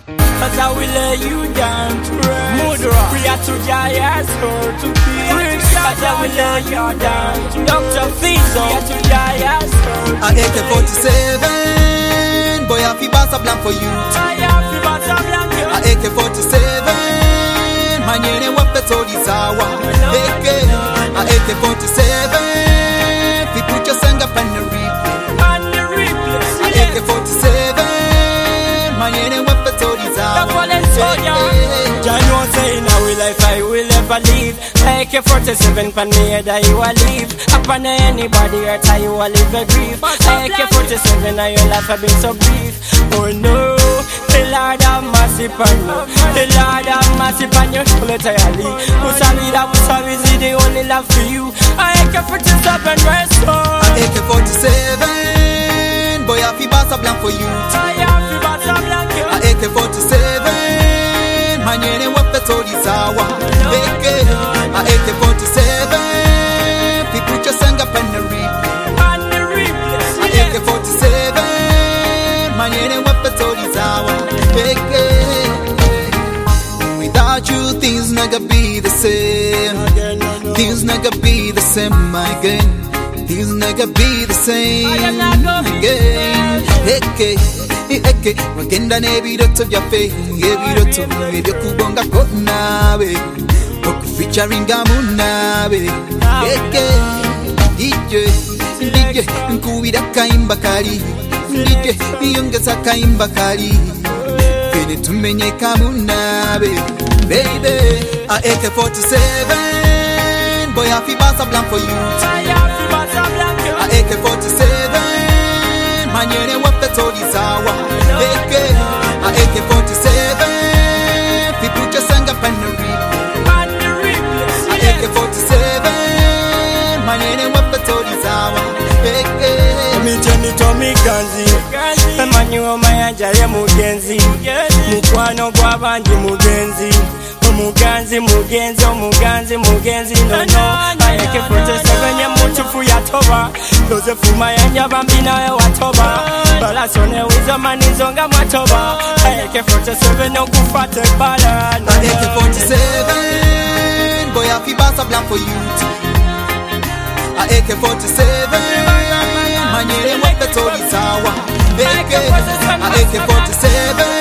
Cause I will lay you down to rest. We are to die as her to peace. Cause I will lay you down to Dr. Fizo. We are to die as her to AK-47, boy I feel pass a blank for you. AK-47, manyene wapetolizawa. AK-47, we put your song up on the replay. AK-47, manyene wapetolizawa. John was saying I will life I will never leave. AK-47 pan me head I will leave. Upon anybody hurt I will live a grief. AK-47 now your life have been so brief. Oh no, the Lord have mercy upon you. The Lord have mercy upon you entirely. Usali that Usali is the only love for you. AK-47 rest on. AK-47, boy I feel pass a blank for you. AK-47, manyene wapetolizawa. AK-47, we put your song up on the replay. AK-47, manyene wapetolizawa. Without you, things never be the same. Things never be the same again. Things never be the same again. Eke, wagenda n'ebiroto byaffe, ebiroto ebyokubonga ko naawe, okufeaturinga munaawe. Eke, DJ, nkubira kayimba kali, DJ, yongeza kayimba kali, fene tumenyeka munaawe. Baby, AK-47, boy I feel pass a blank for you. AK-47, manyene wapetolizawa. AK-47, we put your song up on the replay. AK-47, manyene wapetolizawa. Micheni Tommy Ganzi, Emmanuel Mayanja ye mugenzi, mukwano gw'abandi mugenzi. Mugenzi, no. AK-47 ye mutufu yatoba. Joseph Mayanja bambi nawe watoba. Balasone wizo manizonga mwatoba. AK-47 okufate bala. AK-47, boy I feel pass a blank for you. AK-47, manyene wapetolizawa. AK-47